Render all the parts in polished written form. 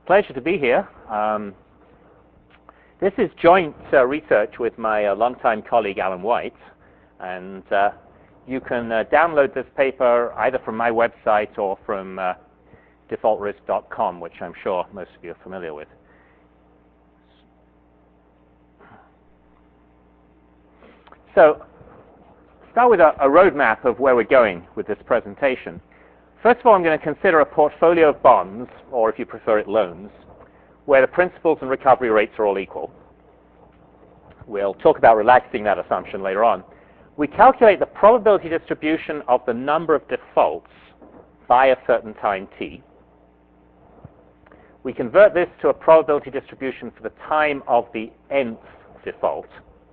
Pleasure to be here. This is joint research with my longtime colleague Alan White, and you can download this paper either from my website or from defaultrisk.com, which I'm sure most of you are familiar with. So, start with a roadmap of where we're going with this presentation. First of all, I'm going to consider a portfolio of bonds, or if you prefer it, loans, where the principals and recovery rates are all equal. We'll talk about relaxing that assumption later on. We calculate the probability distribution of the number of defaults by a certain time t. We convert this to a probability distribution for the time of the nth default.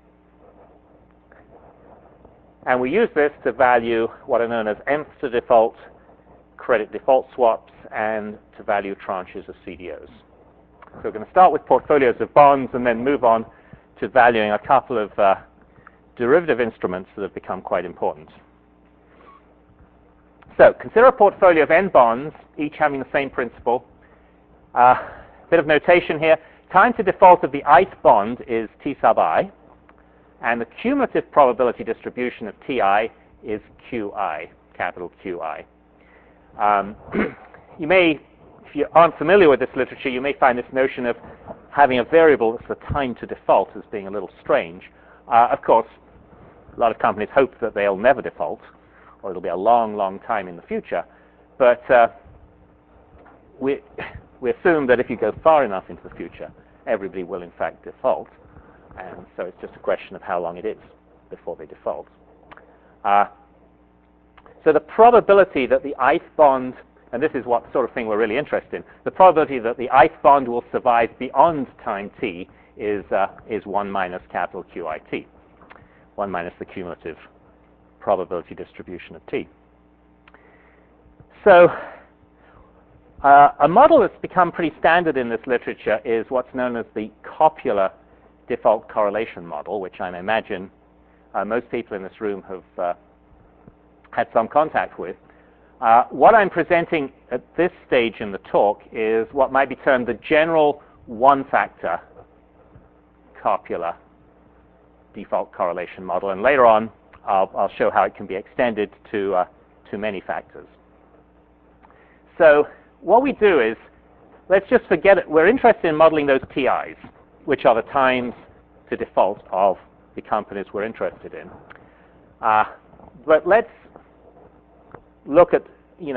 And we use this to value what are known as nth to default, credit default swaps, and to value tranches of CDOs. So we're going to start with portfolios of bonds and then move on to valuing a couple of derivative instruments that have become quite important. So consider a portfolio of n bonds, each having the same principal. Bit of notation here. Time to default of the ith bond is t sub I, and the cumulative probability distribution of ti is qi, capital QI. You may, if you aren't familiar with this literature, you may find this notion of having a variable that's the time to default as being a little strange. Of course, a lot of companies hope that they'll never default, or it'll be a long, long time in the future. But we assume that if you go far enough into the future, everybody will in fact default. And so it's just a question of how long it is before they default. So the probability that the ith bond, and this is what sort of thing we're really interested in, the probability that the ith bond will survive beyond time t is 1 minus capital QIT, 1 minus the cumulative probability distribution of t. So a model that's become pretty standard in this literature is what's known as the Copula default correlation model, which I imagine most people in this room have had some contact with. What I'm presenting at this stage in the talk is what might be termed the general one-factor Copula default correlation model, and later on I'll show how it can be extended to many factors. So what we do is, let's just forget it. We're interested in modeling those TIs, which are the times to default of the companies we're interested in. But let's look at,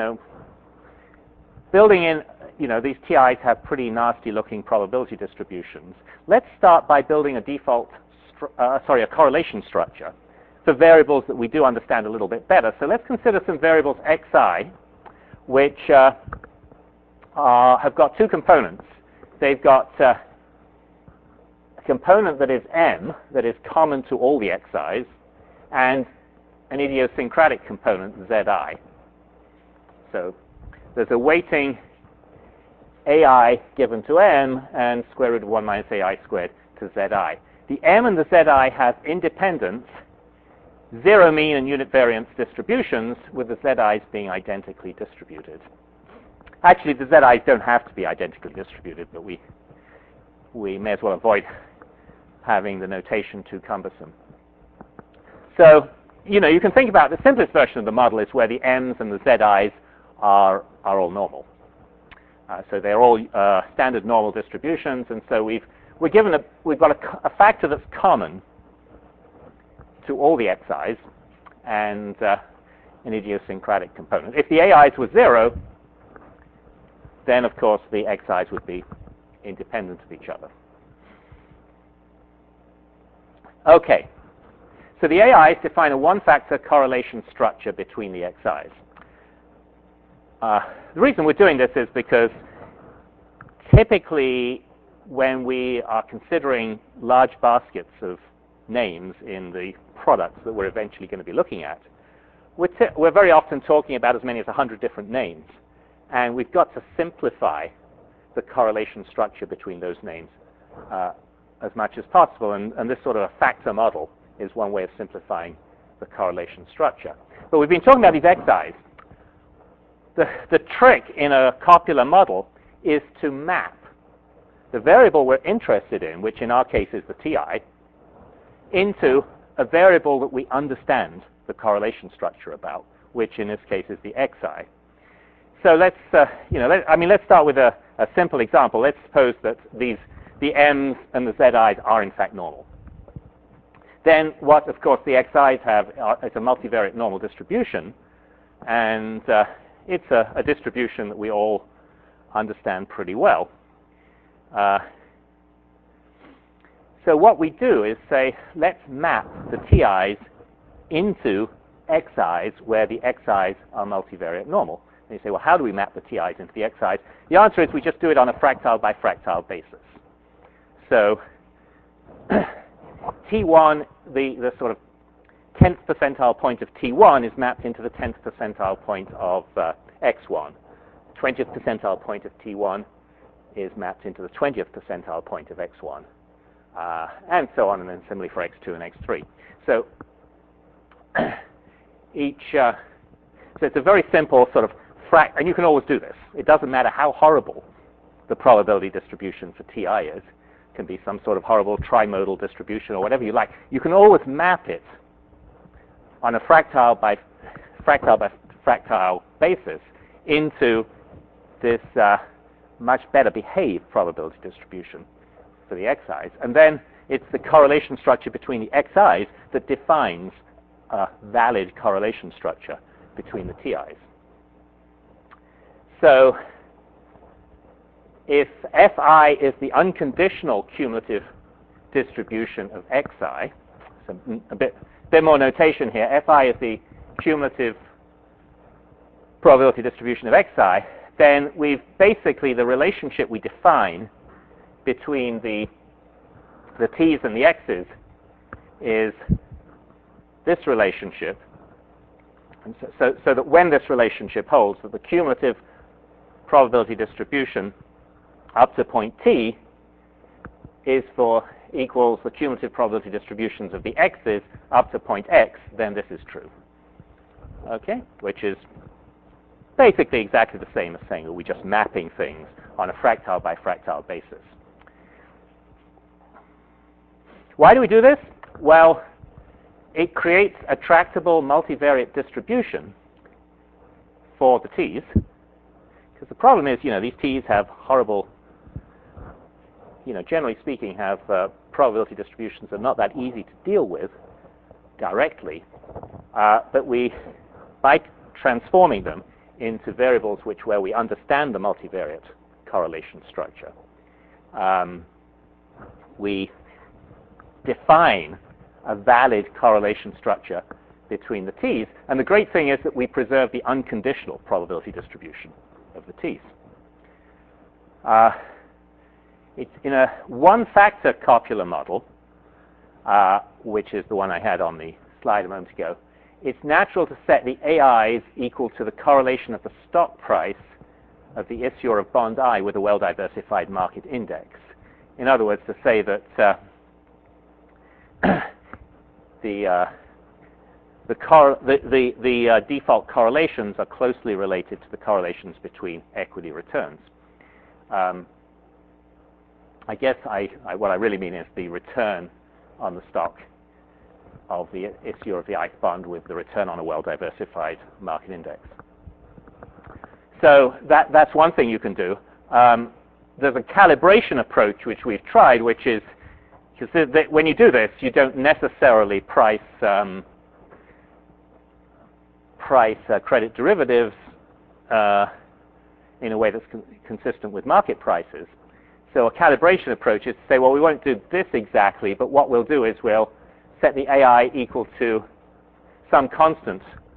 building in, these TIs have pretty nasty looking probability distributions. Let's start by building a correlation structure for variables that we do understand a little bit better. So let's consider some variables xi, which have got two components. They've got a component that is m, that is common to all the xi's, and an idiosyncratic component, zi. So there's a weighting ai given to m and square root of 1 minus ai squared to zi. The m and the zi have independent zero mean and unit variance distributions, with the zi's being identically distributed. Actually, the zi's don't have to be identically distributed, but we may as well avoid having the notation too cumbersome. So, you can think about the simplest version of the model is where the m's and the zi's are all normal. So they're all standard normal distributions, and so we've got a factor that's common to all the xi's and an idiosyncratic component. If the ai's were 0, then of course the xi's would be independent of each other. Okay, so the ai's define a one-factor correlation structure between the xi's. The reason we're doing this is because typically when we are considering large baskets of names in the products that we're eventually going to be looking at, we're very often talking about as many as 100 different names, and we've got to simplify the correlation structure between those names as much as possible, and this sort of a factor model is one way of simplifying the correlation structure. But we've been talking about these xi's. The trick in a Copula model is to map the variable we're interested in, which in our case is the TI, into a variable that we understand the correlation structure about, which in this case is the xi. So let's, let's start with a simple example. Let's suppose that the m's and the zi's are in fact normal. Then what, of course, the xi's have is a multivariate normal distribution, and it's a distribution that we all understand pretty well. So what we do is say, let's map the TI's into xi's where the xi's are multivariate normal. And you say, well, how do we map the TI's into the xi's? The answer is we just do it on a fractile by fractile basis. So T1, the sort of 10th percentile point of T1 is mapped into the 10th percentile point of X1. 20th percentile point of T1 is mapped into the 20th percentile point of X1. And so on, and then similarly for X2 and X3. So so it's a very simple sort of and you can always do this. It doesn't matter how horrible the probability distribution for TI is. It can be some sort of horrible trimodal distribution or whatever you like. You can always map it on a fractile by fractile basis into this much better behaved probability distribution for the xi's. And then it's the correlation structure between the xi's that defines a valid correlation structure between the TI's. So if Fi is the unconditional cumulative distribution of xi, so a bit more notation here, Fi is the cumulative probability distribution of xi, then we've basically, the relationship we define between the t's and the x's is this relationship. And so that when this relationship holds, that the cumulative probability distribution up to point t equals the cumulative probability distributions of the x's up to point x, then this is true. Okay? Which is basically exactly the same as saying that we're just mapping things on a fractile by fractile basis. Why do we do this? Well, it creates a tractable multivariate distribution for the t's. Because the problem is, these t's have horrible, generally speaking, have probability distributions that are not that easy to deal with directly. But by transforming them into variables where we understand the multivariate correlation structure, we define a valid correlation structure between the t's. And the great thing is that we preserve the unconditional probability distribution of the t's. It's in a one-factor copular model, which is the one I had on the slide a moment ago. It's natural to set the AIs equal to the correlation of the stock price of the issuer of bond I with a well-diversified market index. In other words, to say that the default correlations are closely related to the correlations between equity returns. I guess what I really mean is the return on the stock of the issuer of the ICE bond with the return on a well-diversified market index. So that's one thing you can do. There's a calibration approach which we've tried, which is that when you do this, you don't necessarily price credit derivatives in a way that's consistent with market prices. So a calibration approach is to say, well, we won't do this exactly, but what we'll do is we'll set the AI equal to some constant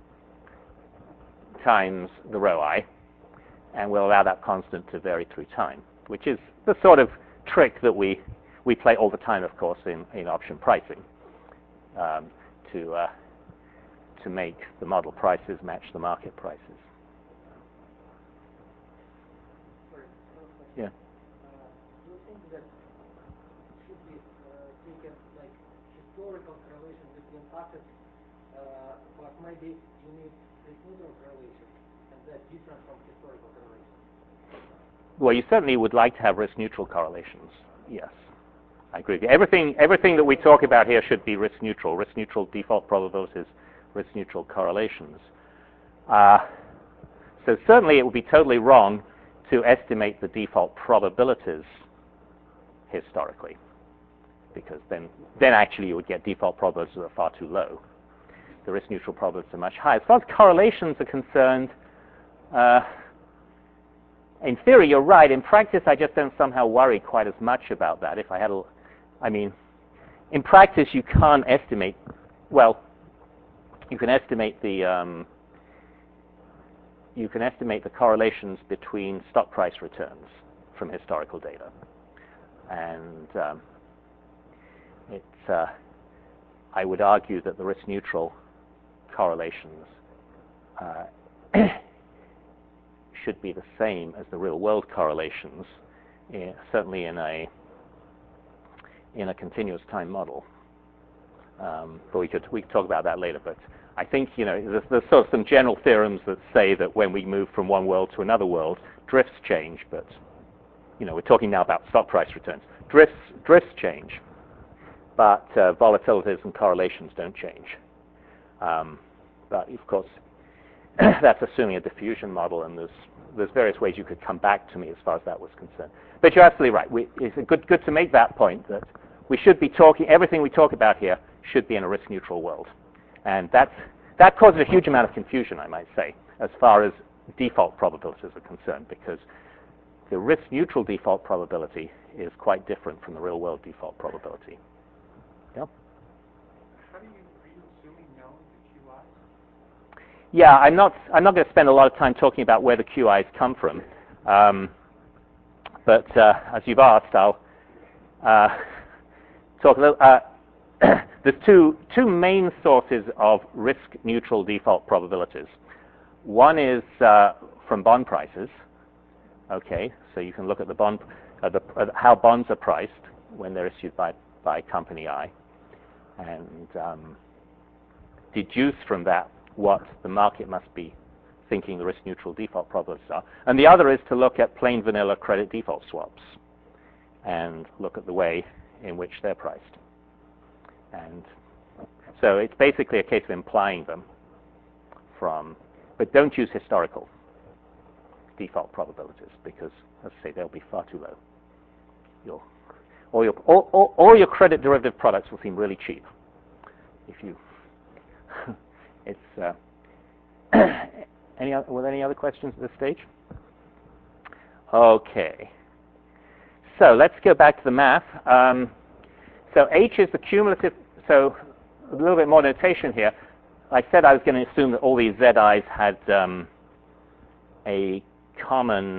times the rho I, and we'll allow that constant to vary through time, which is the sort of trick that we play all the time, of course, in option pricing, to make the model prices match the market prices. Yeah. Do you think that should be taken like historical correlation between assets, but maybe you need the neutral correlation, and that's different from historical correlation? well, you certainly would like to have risk-neutral correlations. Yes, I agree with you. Everything that we talk about here should be risk-neutral. Risk-neutral default probabilities, risk-neutral correlations. So certainly it would be totally wrong to estimate the default probabilities historically, because then actually you would get default probabilities that are far too low. The risk-neutral probabilities are much higher. As far as correlations are concerned, in theory, you're right. In practice, I just don't somehow worry quite as much about that. If I had in practice, you can't estimate. Well, you can estimate the correlations between stock price returns from historical data, and I would argue that the risk-neutral correlations should be the same as the real-world correlations, certainly in a continuous time model. But we could talk about that later. But I think there's sort of some general theorems that say that when we move from one world to another world, drifts change. But we're talking now about stock price returns. Drifts change, but volatilities and correlations don't change. But of course, that's assuming a diffusion model, and there's various ways you could come back to me as far as that was concerned. But you're absolutely right. It's good to make that point, that we should be talking, everything we talk about here should be in a risk-neutral world. And that causes a huge amount of confusion, I might say, as far as default probabilities are concerned, because the risk-neutral default probability is quite different from the real-world default probability. Yeah? Are you assuming now the QIs? Yeah, I'm not going to spend a lot of time talking about where the QIs come from. But as you've asked, I'll talk a little. There's two main sources of risk-neutral default probabilities. One is from bond prices. Okay, so you can look at the bond, at how bonds are priced when they're issued by company I, and deduce from that what the market must be thinking the risk-neutral default probabilities are. And the other is to look at plain vanilla credit default swaps and look at the way in which they're priced. And so it's basically a case of implying them but don't use historical default probabilities, because, as I say, they'll be far too low. All your credit derivative products will seem really cheap if you. It's. Were there any other questions at this stage? Okay. So let's go back to the math. So H is the cumulative. So a little bit more notation here. I said I was going to assume that all these ZIs had a common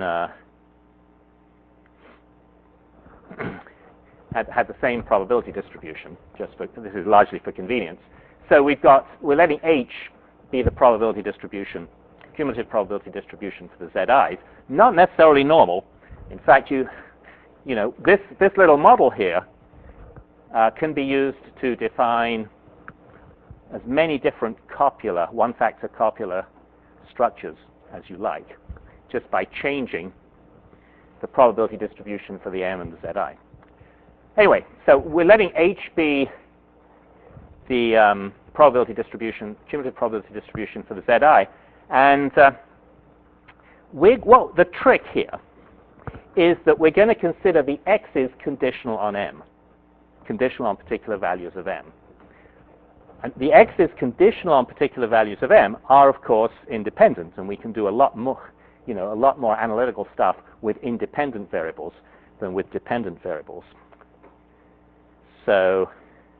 had the same probability distribution. This is largely for convenience. So we're letting H be the probability distribution, cumulative probability distribution for the ZIs. Not necessarily normal. In fact, this little model here can be used to define as many different one-factor copular structures as you like, just by changing the probability distribution for the M and the ZI. Anyway, so we're letting H be the probability distribution, cumulative probability distribution for the ZI, and the trick here is that we're going to consider the X's conditional on M, conditional on particular values of M. And the X's conditional on particular values of M are, of course, independent, and we can do a lot more analytical stuff with independent variables than with dependent variables. So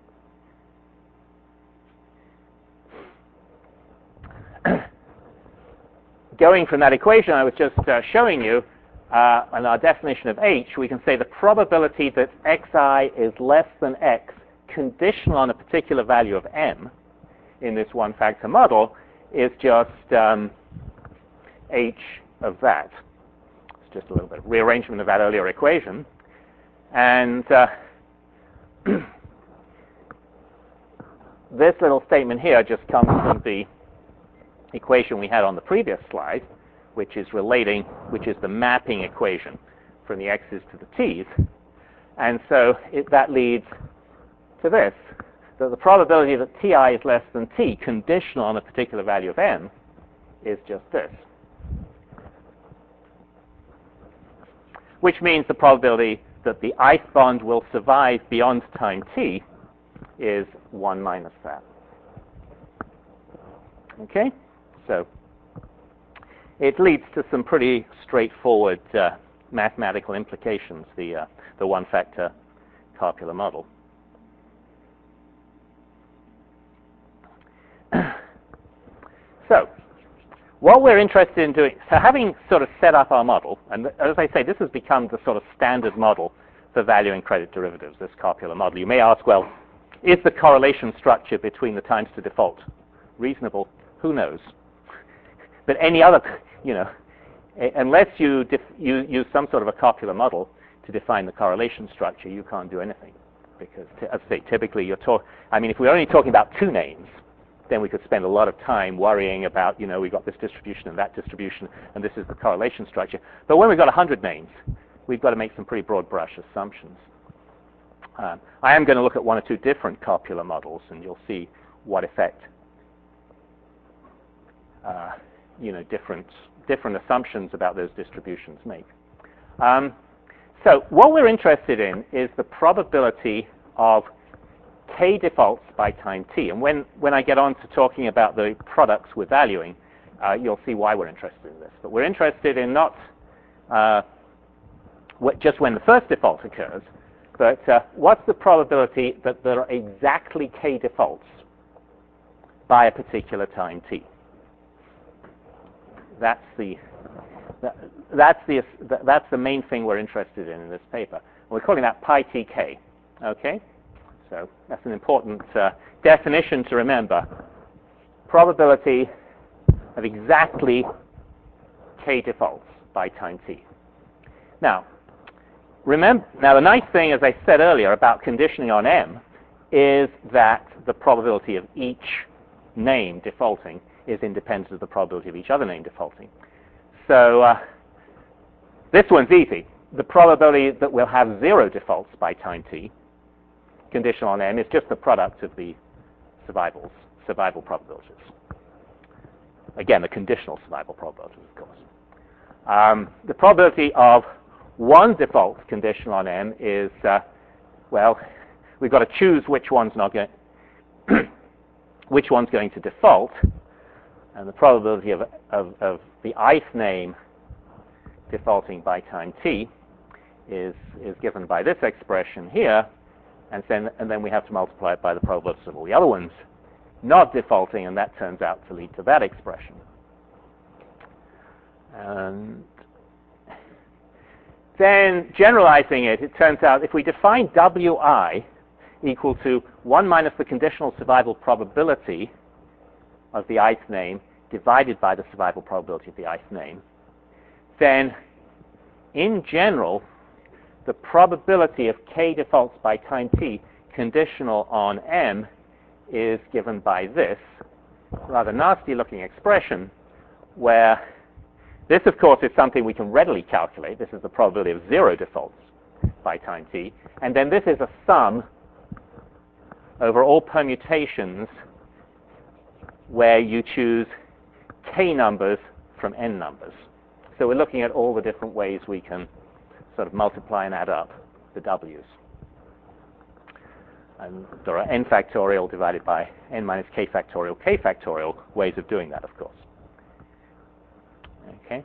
going from that equation I was just showing you, and our definition of H, we can say the probability that Xi is less than X conditional on a particular value of M in this one-factor model is just H of that. It's just a little bit of rearrangement of that earlier equation. And this little statement here just comes from the equation we had on the previous slide, which is the mapping equation from the x's to the t's. And so that leads to this, that the probability that ti is less than t, conditional on a particular value of m, is just this. Which means the probability that the ith bond will survive beyond time t is 1 minus that. Okay? So it leads to some pretty straightforward mathematical implications, the one-factor Karpula model. So what we're interested in doing, so having sort of set up our model, and as I say, this has become the sort of standard model for valuing credit derivatives, this Karpula model. You may ask, well, is the correlation structure between the times to default reasonable? Who knows? But any other, unless you use some sort of a Karpula model to define the correlation structure, you can't do anything. Because, as I say, typically if we're only talking about two names, then we could spend a lot of time worrying about, we've got this distribution and that distribution, and this is the correlation structure. But when we've got 100 names, we've got to make some pretty broad brush assumptions. I am going to look at one or two different Karpula models, and you'll see what effect, different assumptions about those distributions make. So what we're interested in is the probability of k defaults by time t. And when I get on to talking about the products we're valuing, you'll see why we're interested in this. But we're interested in not just when the first default occurs, but what's the probability that there are exactly k defaults by a particular time t. That's the main thing we're interested in this paper. We're calling that pi tk. Okay? So that's an important definition to remember. Probability of exactly k defaults by time t. Now, the nice thing, as I said earlier, about conditioning on m is that the probability of each name defaulting is independent of the probability of each other name defaulting. So this one's easy. The probability that we'll have 0 defaults by time t, conditional on m, is just the product of the survival probabilities. Again, the conditional survival probabilities, of course. The probability of 1 default conditional on m is, we've got to choose which one's which one's going to default, and the probability of the ith name defaulting by time t is given by this expression here, and then we have to multiply it by the probability of all the other ones not defaulting, and that turns out to lead to that expression. And then generalizing it turns out if we define wi equal to 1 minus the conditional survival probability of the ith name divided by the survival probability of the ith name, then in general, the probability of k defaults by time t conditional on m is given by this rather nasty looking expression, where this, of course, is something we can readily calculate. This is the probability of 0 defaults by time t. And then this is a sum over all permutations where you choose k numbers from n numbers. So we're looking at all the different ways we can sort of multiply and add up the w's. And there are n factorial divided by n minus k factorial ways of doing that, of course. Okay.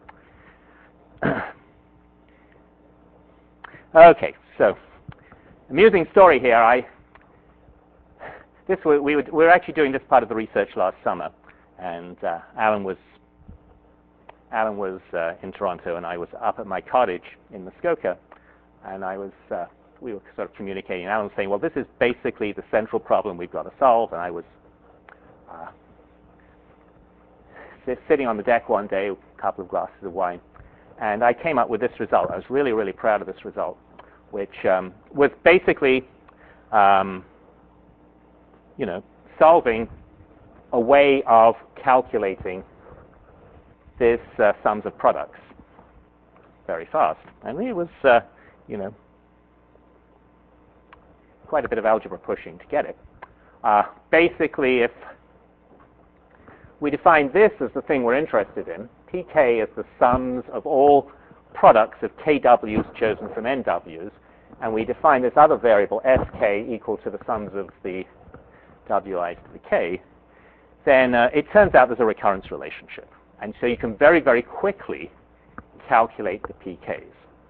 Okay, so amusing story here. We were actually doing this part of the research last summer, and Alan was in Toronto, and I was up at my cottage in Muskoka, and we were sort of communicating. Alan was saying, well, this is basically the central problem we've got to solve, and I was sitting on the deck one day, a couple of glasses of wine, and I came up with this result. I was really, really proud of this result, which was basically, solving a way of calculating this sums of products very fast. And it was, quite a bit of algebra pushing to get it. Basically, if we define this as the thing we're interested in, pk is the sums of all products of kw's chosen from nw's, and we define this other variable sk equal to the sums of the wi's to the k, then it turns out there's a recurrence relationship. And so you can very, very quickly calculate the pk's.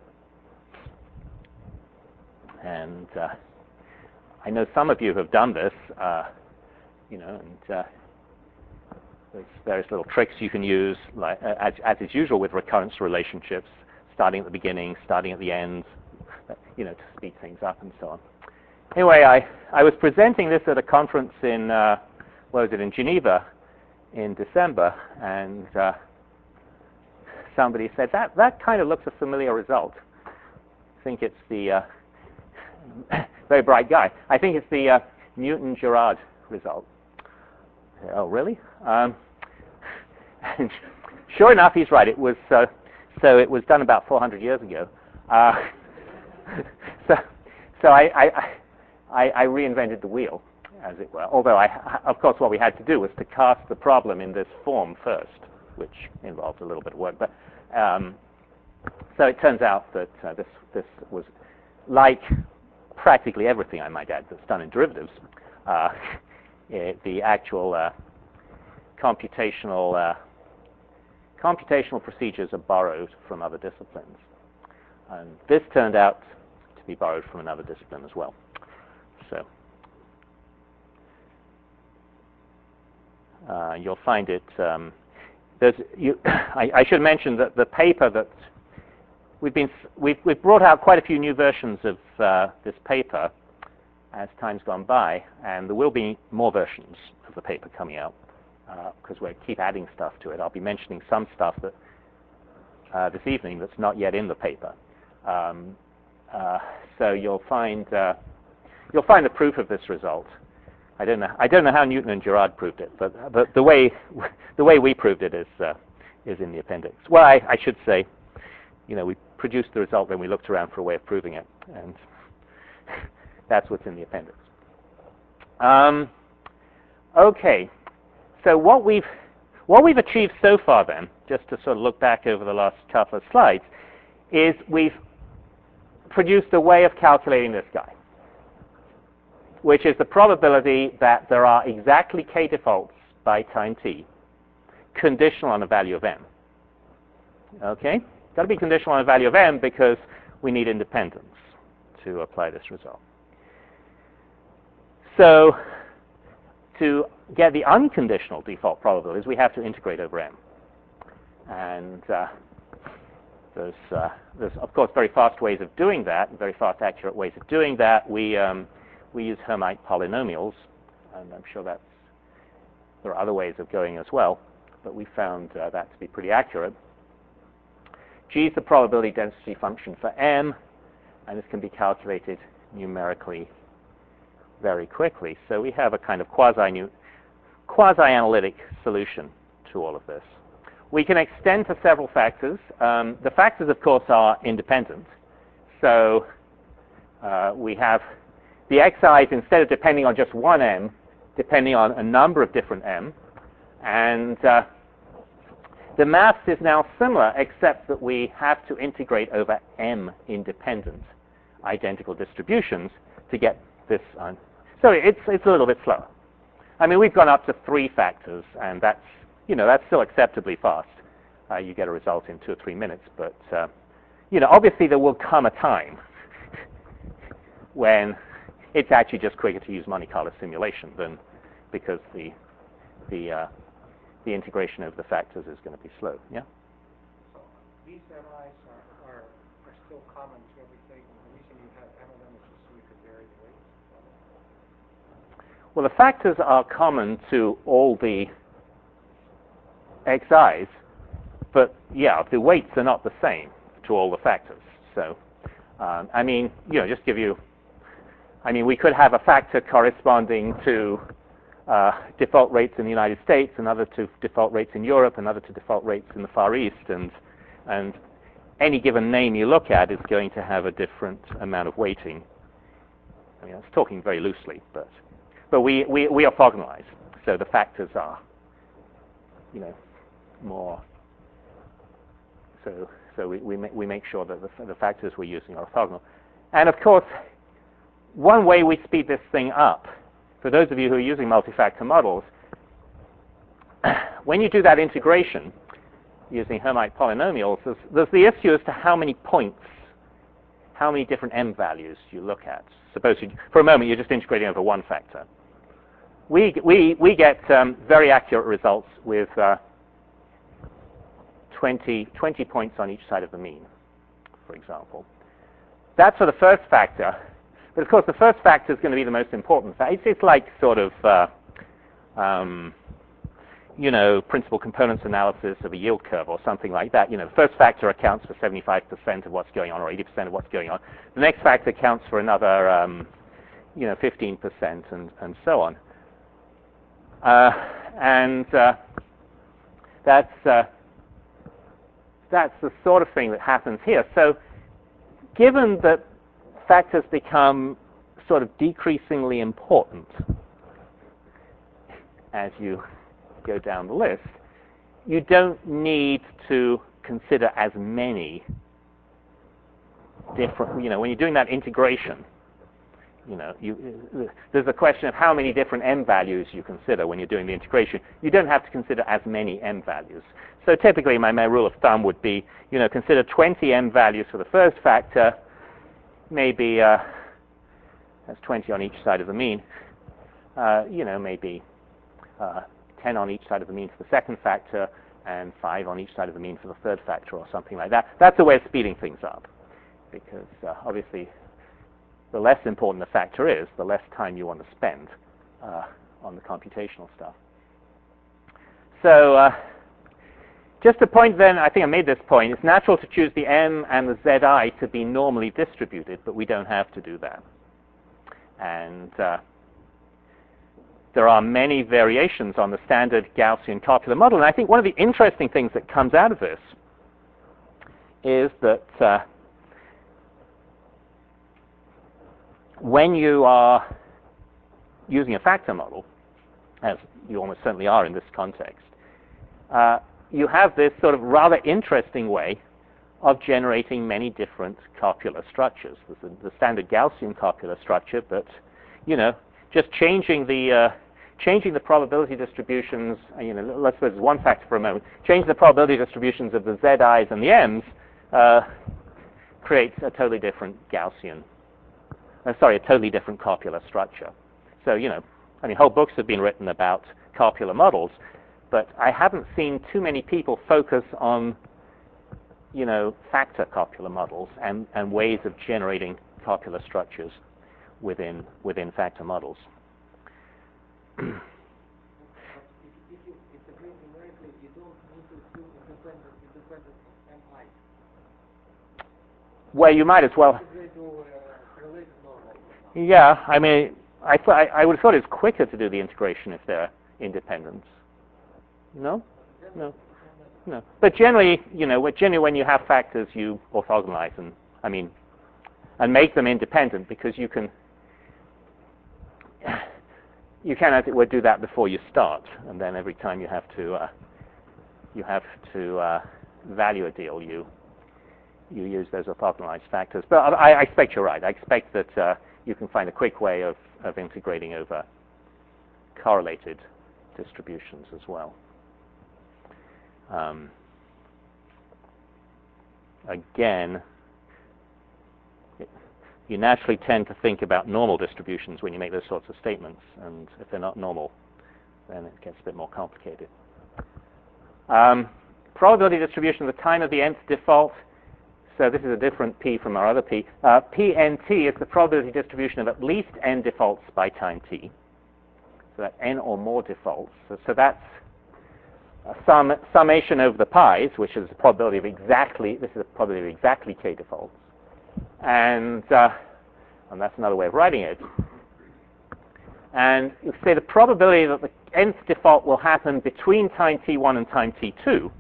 And I know some of you have done this, there's various little tricks you can use, like, as is usual with recurrence relationships, starting at the beginning, starting at the end, to speed things up and so on. Anyway, I was presenting this at a conference in, in Geneva in December, and somebody said, that kind of looks a familiar result. I think it's the, very bright guy, I think it's the Newton-Girard result. Oh, really? And sure enough, he's right. It was so it was done about 400 years ago. So I reinvented the wheel, as it were. Although of course, what we had to do was to cast the problem in this form first, which involved a little bit of work. But so it turns out that this was like practically everything, I might add, that's done in derivatives. The actual computational procedures are borrowed from other disciplines. And this turned out to be borrowed from another discipline as well. So you'll find it. I should mention that the paper that we've brought out quite a few new versions of this paper as time's gone by, and there will be more versions of the paper coming out because we'll keep adding stuff to it. I'll be mentioning some stuff that this evening that's not yet in the paper. So you'll find the proof of this result. I don't know how Newton and Girard proved it, but the way we proved it is in the appendix. Well, I should say, we produced the result, then we looked around for a way of proving it, and that's what's in the appendix. Okay, so what we've achieved so far then, just to sort of look back over the last couple of slides, is we've produced a way of calculating this guy, which is the probability that there are exactly k defaults by time t, conditional on a value of m. Okay? Got to be conditional on a value of m because we need independence to apply this result. So to get the unconditional default probabilities, we have to integrate over m. And there's of course very fast ways of doing that, very fast, accurate ways of doing that. We use Hermite polynomials, and I'm sure there are other ways of going as well, but we found that to be pretty accurate. G is the probability density function for m, and this can be calculated numerically very quickly. So we have a kind of quasi-analytic solution to all of this. We can extend to several factors. The factors, of course, are independent. So we have the xi's, instead of depending on just one m, depending on a number of different m. And the maths is now similar, except that we have to integrate over m independent identical distributions to get this on. So it's a little bit slower. I mean, we've gone up to 3 factors, and that's still acceptably fast. You get a result in 2 or 3 minutes, but obviously there will come a time when it's actually just quicker to use Monte Carlo simulation than because the integration of the factors is going to be slow. Yeah. So these MIs are still common to everything. The reason you have M of them is just so you could vary the weights. Well, the factors are common to all the xi's, but yeah, the weights are not the same to all the factors. So, I mean, just give you. I mean, we could have a factor corresponding to default rates in the United States, another to default rates in Europe, another to default rates in the Far East, and any given name you look at is going to have a different amount of weighting. I mean, that's talking very loosely, but we orthogonalize, so the factors are, more. So we make sure that the factors we're using are orthogonal, and of course, one way we speed this thing up, for those of you who are using multi-factor models, when you do that integration using Hermite polynomials, there's the issue as to how many points, how many different m values you look at. Suppose for a moment you're just integrating over one factor. We get very accurate results with 20 points on each side of the mean, for example. That's for the first factor. But of course, the first factor is going to be the most important. It's like sort of, principal components analysis of a yield curve or something like that. The first factor accounts for 75% of what's going on, or 80% of what's going on. The next factor accounts for another, 15%, and so on. That's the sort of thing that happens here. So, given that factors become sort of decreasingly important as you go down the list, you don't need to consider as many different, when you're doing that integration, there's a question of how many different m values you consider when you're doing the integration. You don't have to consider as many m values. So typically my rule of thumb would be, consider 20 m values for the first factor, maybe that's 20 on each side of the mean, maybe 10 on each side of the mean for the second factor, and 5 on each side of the mean for the third factor, or something like that. That's a way of speeding things up, because obviously the less important the factor is, the less time you want to spend on the computational stuff. So just a point then, I think I made this point, it's natural to choose the m and the zi to be normally distributed, but we don't have to do that. And there are many variations on the standard Gaussian copula model, and I think one of the interesting things that comes out of this is that when you are using a factor model, as you almost certainly are in this context, you have this sort of rather interesting way of generating many different copula structures. There's the standard Gaussian copula structure, but just changing the probability distributions. Let's suppose one factor for a moment. Change the probability distributions of the zi's and the m's creates a totally different Gaussian. A totally different copula structure. So whole books have been written about copula models, but I haven't seen too many people focus on factor copula models and ways of generating copula structures within factor models. If you integrate numerically, you don't need to do independent MI. Well, you might as well. Integrate to related normal. Yeah, I mean, I would have thought it's quicker to do the integration if they're independent. No. But generally, when you have factors, you orthogonalize and make them independent, because you can, as it were, do that before you start, and then every time you have to value a deal, you use those orthogonalized factors. But I expect you're right. I expect that you can find a quick way of integrating over correlated distributions as well. Again, you naturally tend to think about normal distributions when you make those sorts of statements, and if they're not normal, then it gets a bit more complicated. Probability distribution at the time of the nth default. So this is a different p from our other p. Pnt is the probability distribution of at least n defaults by time t. So that's n or more defaults. So that's a summation over the pi's, which is the probability of exactly, this is a probability of exactly k defaults. And that's another way of writing it. And you say the probability that the nth default will happen between time t1 and time t2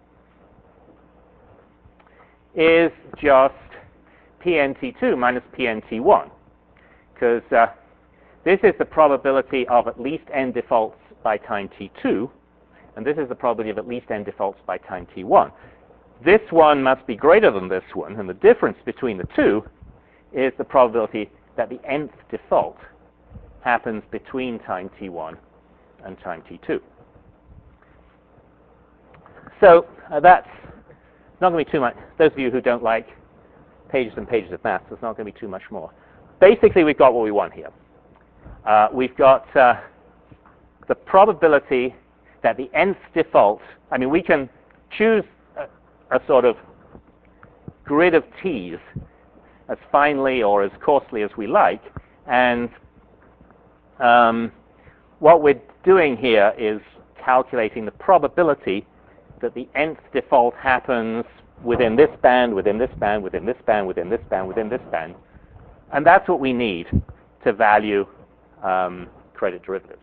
is just pnt2 minus pnt1, because this is the probability of at least n defaults by time t2, and this is the probability of at least n defaults by time t1. This one must be greater than this one, and the difference between the two is the probability that the nth default happens between time t1 and time t2. So that's not going to be too much. Those of you who don't like pages and pages of math, there's not going to be too much more. Basically, we've got what we want here. We've got the probability that the nth default, I mean, we can choose a sort of grid of t's as finely or as coarsely as we like, and what we're doing here is calculating the probability that the nth default happens within this band, within this band, within this band, within this band, within this band. And that's what we need to value credit derivatives.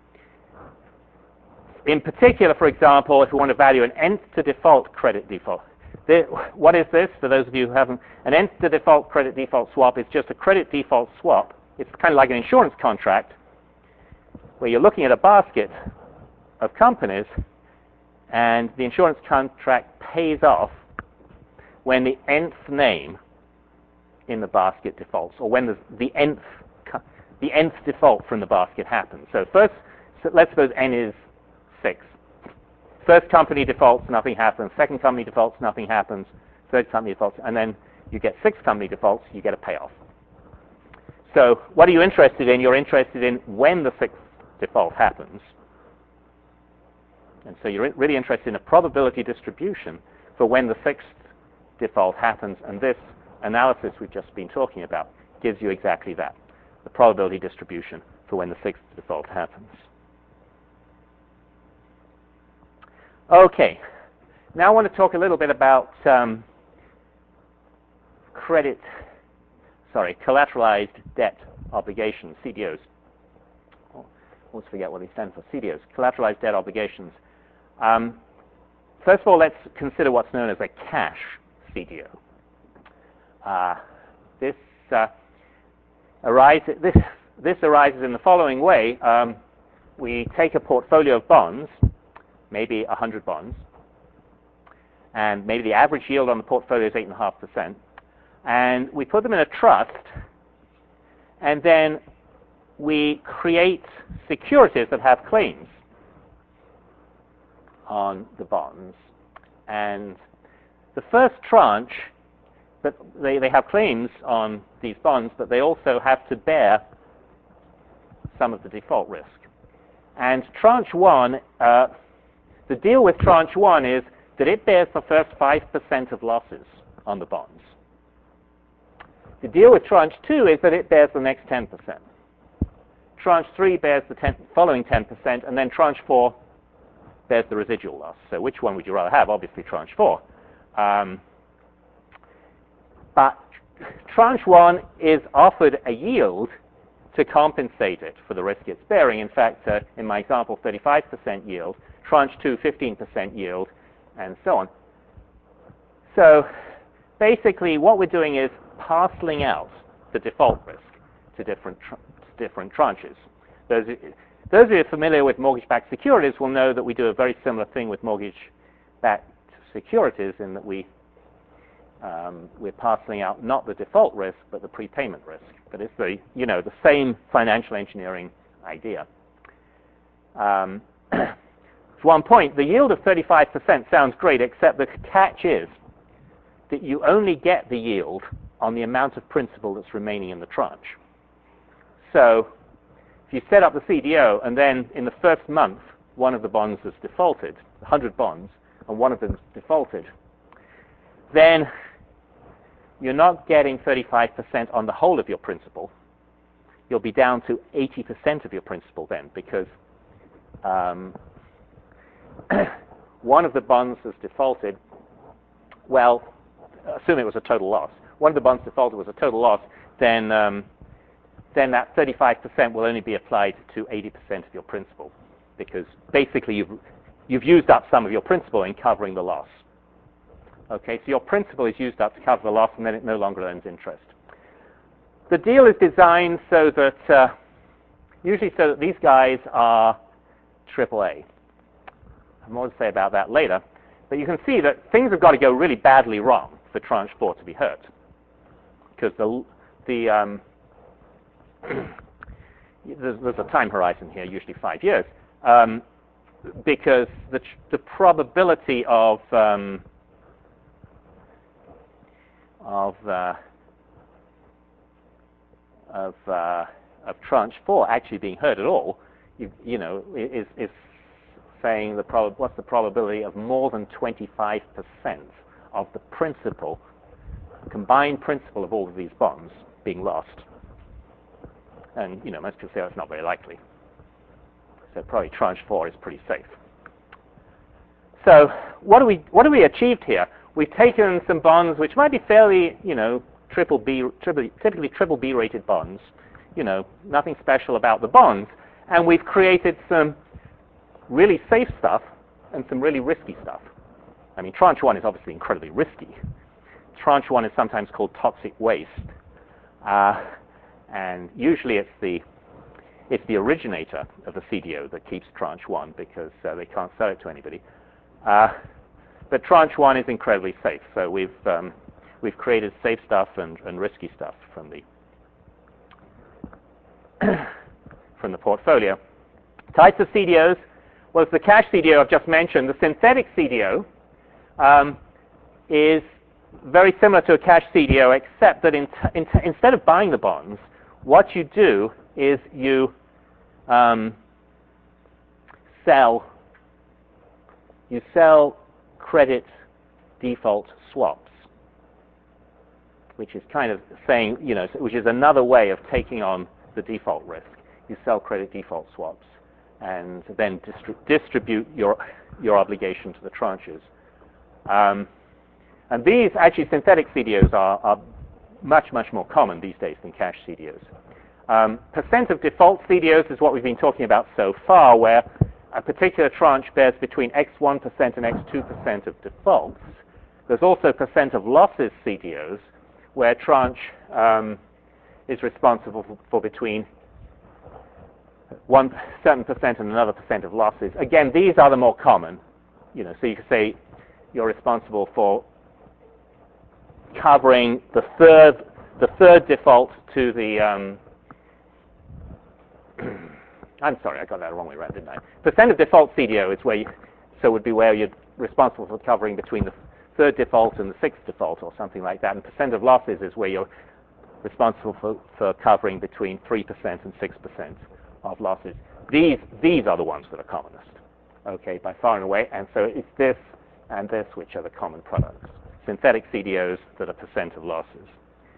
In particular, for example, if we want to value an nth to default credit default, what is this? For those of you who haven't, an nth to default credit default swap is just a credit default swap. It's kind of like an insurance contract where you're looking at a basket of companies, and the insurance contract pays off when the nth name in the basket defaults, or when the nth default from the basket happens. So first, let's suppose n is 6. First company defaults, nothing happens. Second company defaults, nothing happens. Third company defaults, and then you get 6 company defaults, you get a payoff. So what are you interested in? You're interested in when the 6th default happens. And so you're really interested in a probability distribution for when the 6th default happens, and this analysis we've just been talking about gives you exactly that, the probability distribution for when the 6th default happens. Okay, now I want to talk a little bit about collateralized debt obligations, CDOs. I always forget what they stand for, CDOs, collateralized debt obligations. First of all, let's consider what's known as a cash CDO. This arises in the following way. We take a portfolio of bonds, maybe 100 bonds, and maybe the average yield on the portfolio is 8.5%, and we put them in a trust, and then we create securities that have claims on the bonds. And the first tranche, but they have claims on these bonds, but they also have to bear some of the default risk. And tranche 1, the deal with tranche 1 is that it bears the first 5% of losses on the bonds. The deal with tranche 2 is that it bears the next 10%. Tranche 3 bears the following 10%, and then tranche 4 bears the residual loss. So which one would you rather have? Obviously tranche 4. But tranche 1 is offered a yield to compensate it for the risk it's bearing. In fact, in my example, 35% yield, tranche 2, 15% yield, and so on. So basically what we're doing is parceling out the default risk to different tranches. Those of you familiar with mortgage-backed securities will know that we do a very similar thing with mortgage-backed securities in that we're parceling out not the default risk, but the prepayment risk. But it's the same financial engineering idea. To one point, the yield of 35% sounds great, except the catch is that you only get the yield on the amount of principal that's remaining in the tranche. So if you set up the CDO, and then in the first month, one of the bonds is defaulted, 100 bonds, and one of them is defaulted, then you're not getting 35% on the whole of your principal. You'll be down to 80% of your principal then, because one of the bonds is defaulted. Well, assume it was a total loss. One of the bonds defaulted was a total loss, then then that 35% will only be applied to 80% of your principal, because basically you've used up some of your principal in covering the loss. Okay, so your principal is used up to cover the loss, and then it no longer earns interest. The deal is designed so that, usually so that these guys are AAA. I have more to say about that later. But you can see that things have got to go really badly wrong for tranche 4 to be hurt, because there's a time horizon here, usually 5 years, because the probability of tranche 4 actually being hurt at all, you know, is saying what's the probability of more than 25% of the principal, combined principal of all of these bonds being lost. And, you know, most people say that's not very likely. So probably tranche 4 is pretty safe. So what do we achieved here? We've taken some bonds which might be fairly, you know, typically triple B rated bonds, you know, nothing special about the bonds, and we've created some really safe stuff and some really risky stuff. I mean, tranche 1 is obviously incredibly risky. Tranche 1 is sometimes called toxic waste, and usually it's the originator of the CDO that keeps tranche 1 because they can't sell it to anybody. But tranche 1 is incredibly safe, so we've created safe stuff and risky stuff from the portfolio. Types of CDOs. Well, it's the cash CDO I've just mentioned. The synthetic CDO is very similar to a cash CDO, except that instead of buying the bonds, what you do is you sell credit default swaps, which is kind of saying, you know, which is another way of taking on the default risk. You sell credit default swaps and then distribute your obligation to the tranches. And these, actually, synthetic CDOs are much, much more common these days than cash CDOs. Percent of default CDOs is what we've been talking about so far, where a particular tranche bears between X1% and X2% of defaults. There's also percent of losses CDOs, where tranche is responsible for between 1% and another percent of losses. Again, these are the more common. You know, so you could say you're responsible for covering the third default to the I'm sorry, I got that the wrong way around, didn't I? Percent of default CDO is would be where you're responsible for covering between the third default and the sixth default or something like that. And percent of losses is where you're responsible for covering between 3% and 6% of losses. These are the ones that are commonest, okay, by far and away. And so it's this and this which are the common products. Synthetic CDOs that are percent of losses.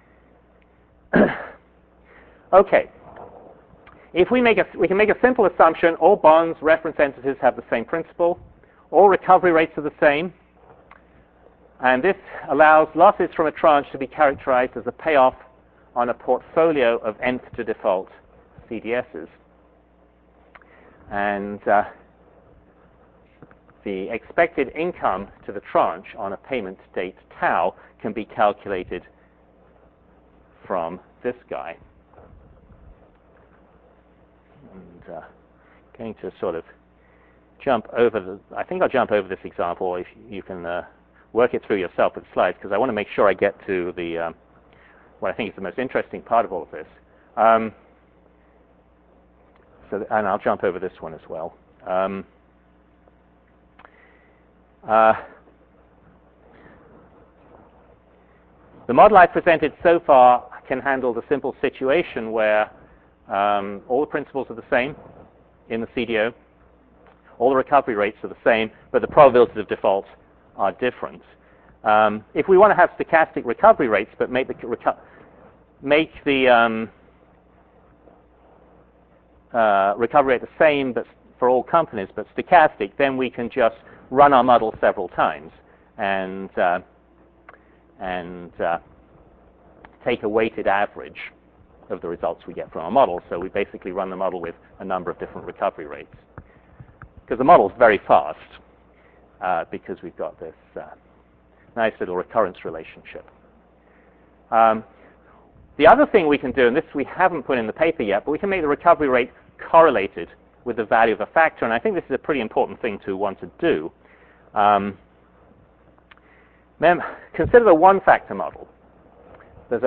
Okay. If we can make a simple assumption, all bonds, reference entities have the same principal, all recovery rates are the same, and this allows losses from a tranche to be characterized as a payoff on a portfolio of nth to default CDSs. And the expected income to the tranche on a payment date tau can be calculated from this guy. And going to sort of jump over I think I'll jump over this example if you can work it through yourself with slides, because I want to make sure I get to the what I think is the most interesting part of all of this. And I'll jump over this one as well. The model I've presented so far can handle the simple situation where all the principals are the same in the CDO, all the recovery rates are the same, but the probabilities of default are different. If we want to have stochastic recovery rates, but make the recovery rate the same but for all companies, but stochastic, then we can just run our model several times and take a weighted average of the results we get from our model. So we basically run the model with a number of different recovery rates. Because the model's very fast, because we've got this nice little recurrence relationship. The other thing we can do, and this we haven't put in the paper yet, but we can make the recovery rate correlated with the value of a factor, and I think this is a pretty important thing to want to do. Consider the one-factor model. There's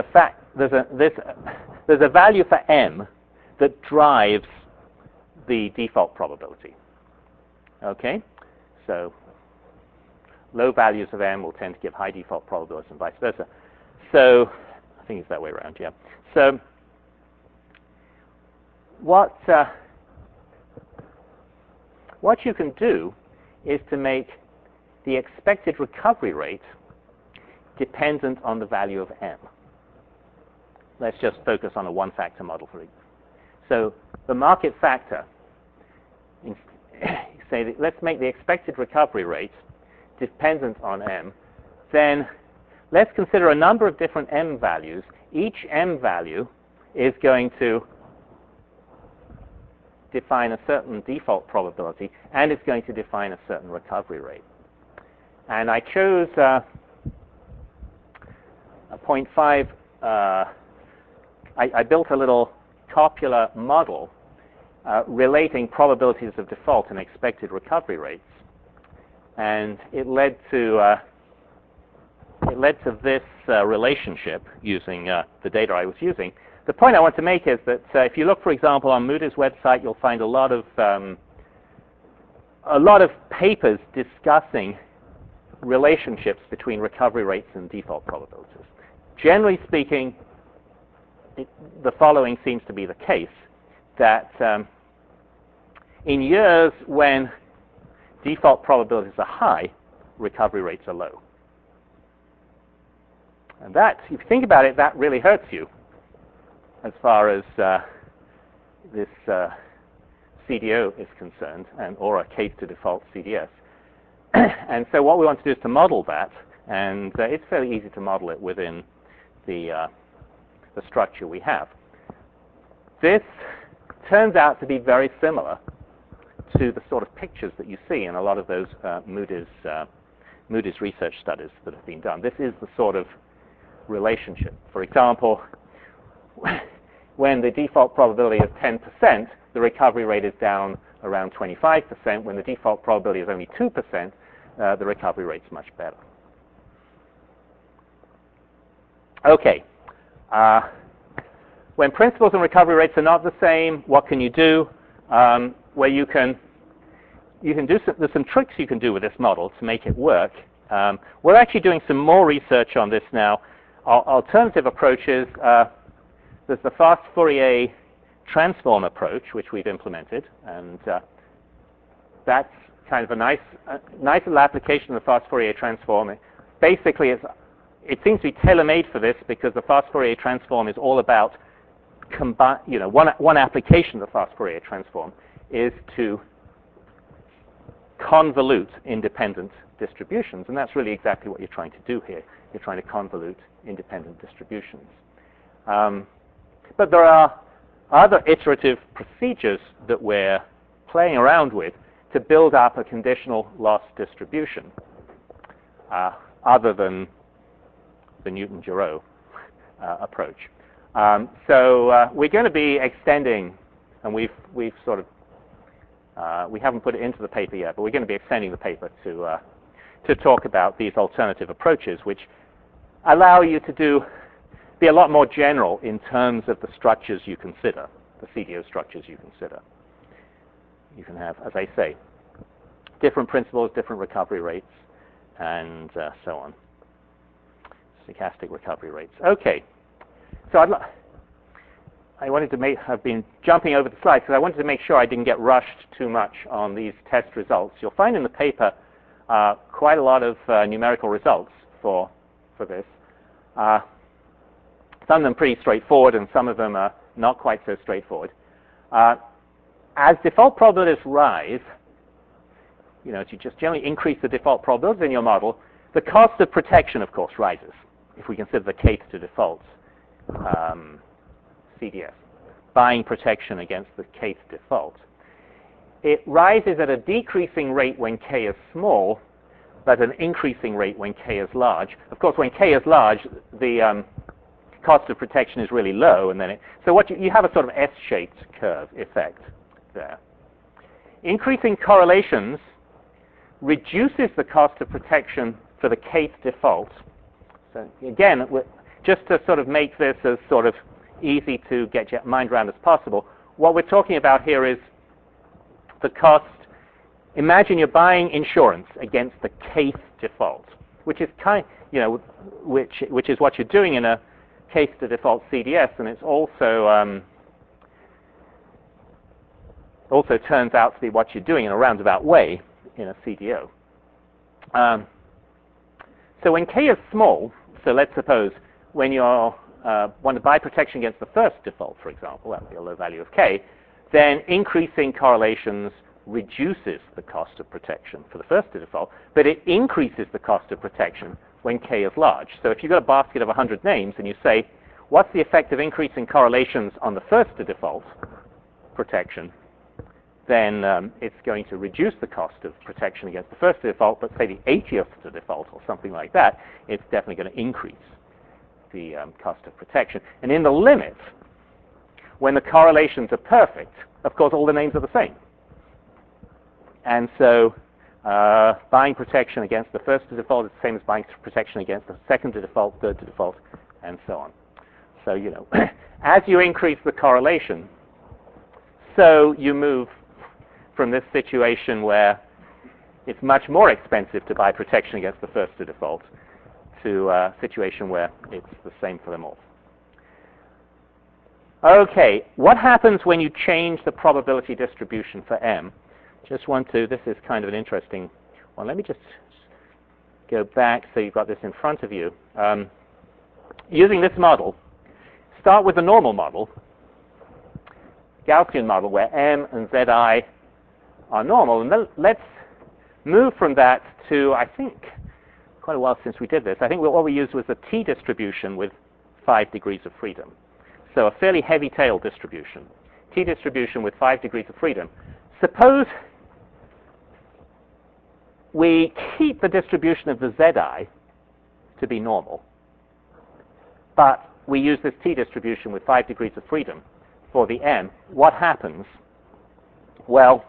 a value for m that drives the default probability. Okay, so low values of m will tend to give high default probabilities and vice versa. So I think it's that way around, yeah. So what you can do is to make the expected recovery rate dependent on the value of m. Let's just focus on a one-factor model for it. So the market factor, say that let's make the expected recovery rate dependent on m. Then let's consider a number of different m values. Each m value is going to define a certain default probability, and it's going to define a certain recovery rate. And I chose a 0.5. I built a little copular model relating probabilities of default and expected recovery rates, and it led to this relationship using the data I was using. The point I want to make is that if you look, for example, on Moody's website, you'll find a lot of papers discussing relationships between recovery rates and default probabilities. Generally speaking, the following seems to be the case, that in years when default probabilities are high, recovery rates are low. And that, if you think about it, that really hurts you as far as this CDO is concerned, or a case to default CDS. And so what we want to do is to model that, and it's fairly easy to model it within the structure we have. This turns out to be very similar to the sort of pictures that you see in a lot of those Moody's research studies that have been done. This is the sort of relationship. For example, when the default probability is 10%, the recovery rate is down around 25%. When the default probability is only 2%, the recovery rate is much better. Okay. When principles and recovery rates are not the same, what can you do? Well, you can do there's some tricks you can do with this model to make it work. We're actually doing some more research on this now. Alternative approaches. There's the fast Fourier transform approach, which we've implemented, and that's kind of a nice little application of the fast Fourier transform. Basically, it seems to be tailor-made for this because the fast Fourier transform is all about one application of the fast Fourier transform is to convolute independent distributions, and that's really exactly what you're trying to do here. You're trying to convolute independent distributions. But there are other iterative procedures that we're playing around with to build up a conditional loss distribution, other than the Newton-Giraud approach. So we're going to be extending, and we've sort of we haven't put it into the paper yet, but we're going to be extending the paper to talk about these alternative approaches, which allow you to be a lot more general in terms of the structures you consider, the CDO structures you consider. You can have, as I say, different principles, different recovery rates, and so on. Stochastic recovery rates. Okay, so I've been jumping over the slides because I wanted to make sure I didn't get rushed too much on these test results. You'll find in the paper quite a lot of numerical results for this. Some of them pretty straightforward, and some of them are not quite so straightforward. As default probabilities rise, as you just generally increase the default probabilities in your model, the cost of protection, of course, rises. If we consider the case to default CDS, buying protection against the kth default. It rises at a decreasing rate when k is small, but an increasing rate when k is large. Of course, when k is large, the cost of protection is really low, and then so what you have a sort of S-shaped curve effect there. Increasing correlations reduces the cost of protection for the kth default. So again, just to sort of make this as sort of easy to get your mind around as possible, what we're talking about here is the cost. Imagine you're buying insurance against the kth default, which is which is what you're doing in a case to default CDS, and it's also turns out to be what you're doing in a roundabout way in a CDO. So when k is small, so let's suppose when you want to buy protection against the first default, for example, that would be a low value of k, then increasing correlations reduces the cost of protection for the first default, but it increases the cost of protection when k is large. So if you've got a basket of 100 names and you say, what's the effect of increasing correlations on the first default protection, then it's going to reduce the cost of protection against the first default, but say the 80th default or something like that, it's definitely going to increase the cost of protection. And in the limit, when the correlations are perfect, of course all the names are the same. And so buying protection against the first default is the same as buying protection against the second default, third default, and so on. So, as you increase the correlation, so you move from this situation where it's much more expensive to buy protection against the first default to a situation where it's the same for them all. Okay, what happens when you change the probability distribution for M? This is kind of an interesting one. Let me just go back so you've got this in front of you. Using this model, start with the normal model, Gaussian model, where M and Zi are normal. And then let's move from that to, I think, quite a while since we did this. I think what we used was a T distribution with 5 degrees of freedom. So a fairly heavy tail distribution. T distribution with 5 degrees of freedom. Suppose we keep the distribution of the Zi to be normal, but we use this T distribution with 5 degrees of freedom for the M. What happens? Well,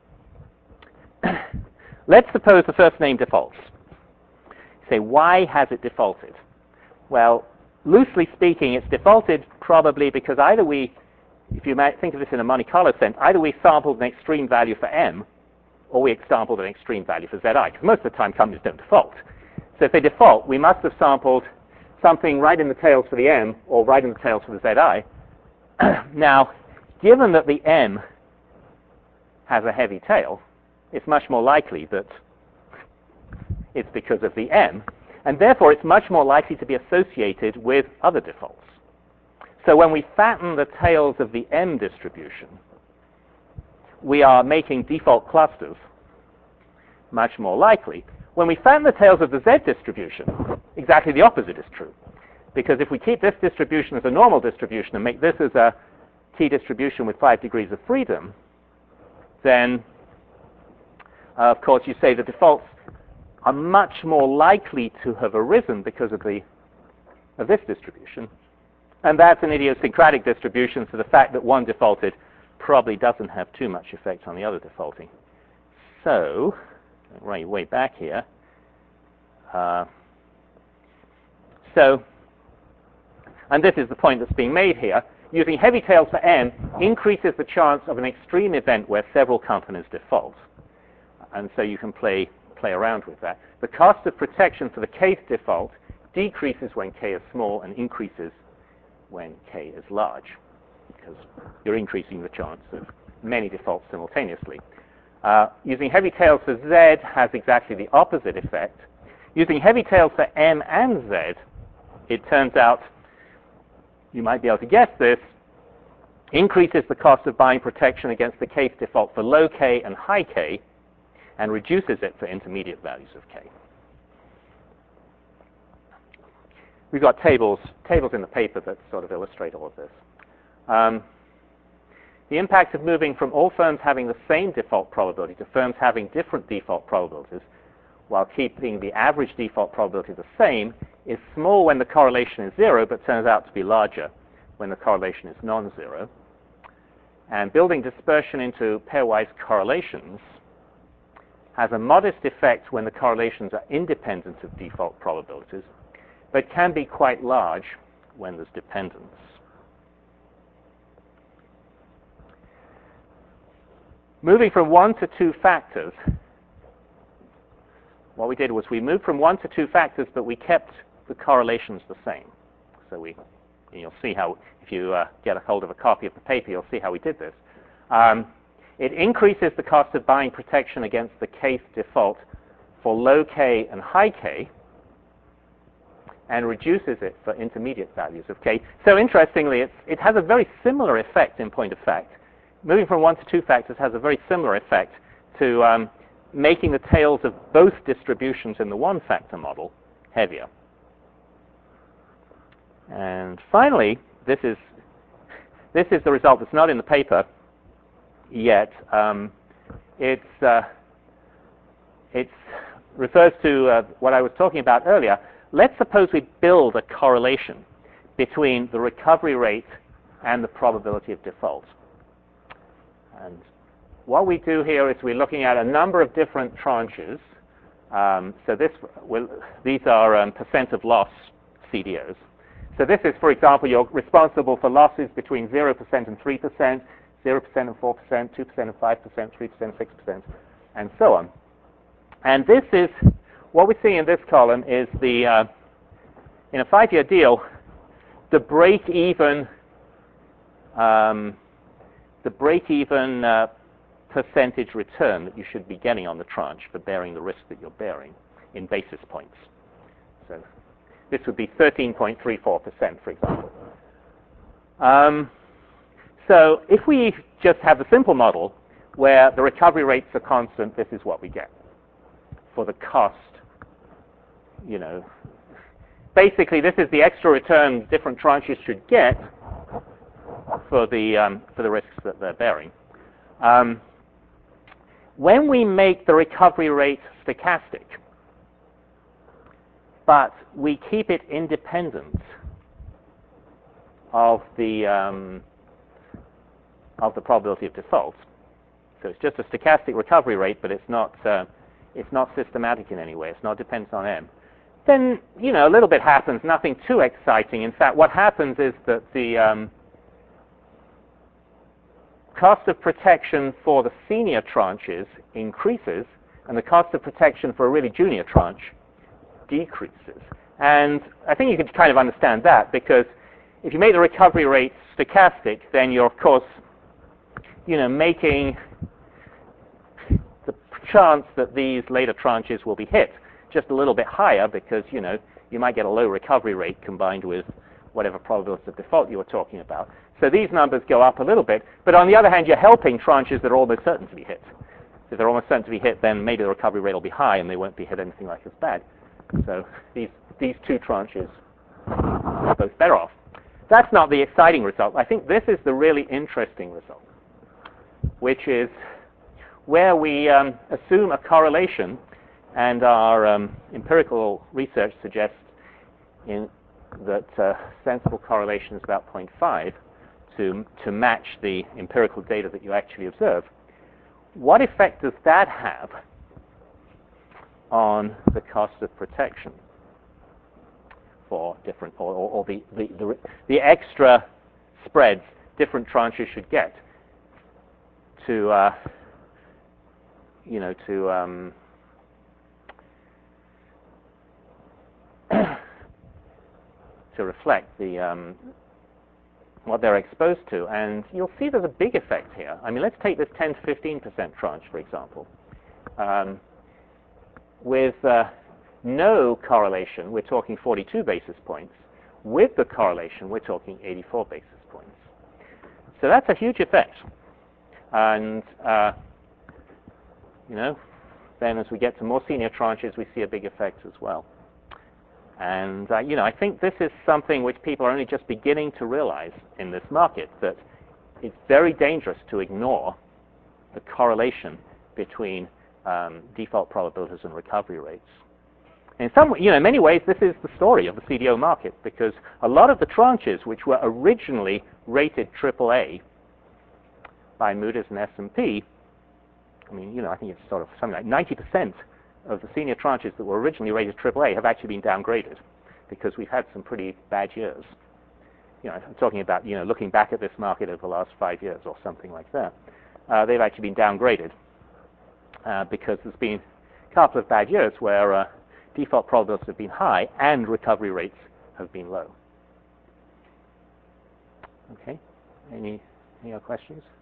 let's suppose the first name defaults. Say, why has it defaulted? Well, loosely speaking, it's defaulted probably because either if you might think of this in a Monte Carlo sense, either we sampled an extreme value for M, or we sampled an extreme value for Zi, because most of the time companies don't default. So if they default, we must have sampled something right in the tails for the M, or right in the tails for the Zi. Now, given that the M has a heavy tail, it's much more likely that it's because of the M, and therefore it's much more likely to be associated with other defaults. So when we fatten the tails of the M distribution, we are making default clusters much more likely. When we fatten the tails of the Z distribution, exactly the opposite is true. Because if we keep this distribution as a normal distribution and make this as a T distribution with 5 degrees of freedom, then, of course, you say the defaults are much more likely to have arisen because of this distribution. And that's an idiosyncratic distribution, so the fact that one defaulted probably doesn't have too much effect on the other defaulting. So, right way back here. And this is the point that's being made here. Using heavy tails for M increases the chance of an extreme event where several companies default. And so you can play around with that. The cost of protection for the kth default decreases when k is small and increases when k is large, because you're increasing the chance of many defaults simultaneously. Using heavy tails for Z has exactly the opposite effect. Using heavy tails for M and Z, it turns out, you might be able to guess this, increases the cost of buying protection against the kth default for low k and high k, and reduces it for intermediate values of k. We've got tables in the paper that sort of illustrate all of this. The impact of moving from all firms having the same default probability to firms having different default probabilities while keeping the average default probability the same is small when the correlation is 0, but turns out to be larger when the correlation is non-zero. And building dispersion into pairwise correlations has a modest effect when the correlations are independent of default probabilities, but can be quite large when there's dependence. Moving from 1 to 2 factors, what we did was we moved from 1 to 2 factors, but we kept the correlations the same. So you'll see how, if you get a hold of a copy of the paper, you'll see how we did this. It increases the cost of buying protection against the case default for low k and high k, and reduces it for intermediate values of k. So interestingly, it has a very similar effect in point of fact. Moving from 1 to 2 factors has a very similar effect to making the tails of both distributions in the one-factor model heavier. And finally, this is the result that's not in the paper yet. It refers to what I was talking about earlier. Let's suppose we build a correlation between the recovery rate and the probability of default. And what we do here is we're looking at a number of different tranches. These are percent of loss CDOs. So this is, for example, you're responsible for losses between 0% and 3%, 0% and 4%, 2% and 5%, 3% and 6%, and so on. And this is, what we're seeing in this column is in a 5-year deal, the break-even percentage return that you should be getting on the tranche for bearing the risk that you're bearing in basis points. So this would be 13.34%, for example. So if we just have a simple model where the recovery rates are constant, this is what we get for the cost. Basically, this is the extra return different tranches should get for the risks that they're bearing. When we make the recovery rate stochastic, but we keep it independent of the probability of default, so it's just a stochastic recovery rate, but it's not systematic in any way. It's not dependent on M. Then a little bit happens, nothing too exciting. In fact, what happens is that the cost of protection for the senior tranches increases, and the cost of protection for a really junior tranche decreases. And I think you can kind of understand that, because if you make the recovery rate stochastic, then you're, of course, making the chance that these later tranches will be hit just a little bit higher, because, you might get a low recovery rate combined with whatever probability of default you were talking about. So these numbers go up a little bit, but on the other hand, you're helping tranches that are almost certain to be hit. If they're almost certain to be hit, then maybe the recovery rate will be high and they won't be hit anything like as bad. So these two tranches are both better off. That's not the exciting result. I think this is the really interesting result, which is where we assume a correlation, and our empirical research suggests that sensible correlation is about 0.5 to match the empirical data that you actually observe. What effect does that have on the cost of protection for different, or the extra spreads different tranches should get to to reflect the what they're exposed to? And you'll see there's a big effect here. I mean, let's take this 10 to 15% tranche, for example. With no correlation, we're talking 42 basis points. With the correlation, we're talking 84 basis points. So that's a huge effect. And then as we get to more senior tranches, we see a big effect as well. And I think this is something which people are only just beginning to realize in this market, that it's very dangerous to ignore the correlation between default probabilities and recovery rates. In many ways, this is the story of the CDO market, because a lot of the tranches which were originally rated AAA by Moody's and S&P, I think it's sort of something like 90% of the senior tranches that were originally rated AAA have actually been downgraded, because we've had some pretty bad years. I'm talking about, looking back at this market over the last 5 years or something like that. They've actually been downgraded because there's been a couple of bad years where default probabilities have been high and recovery rates have been low. Okay, any other questions?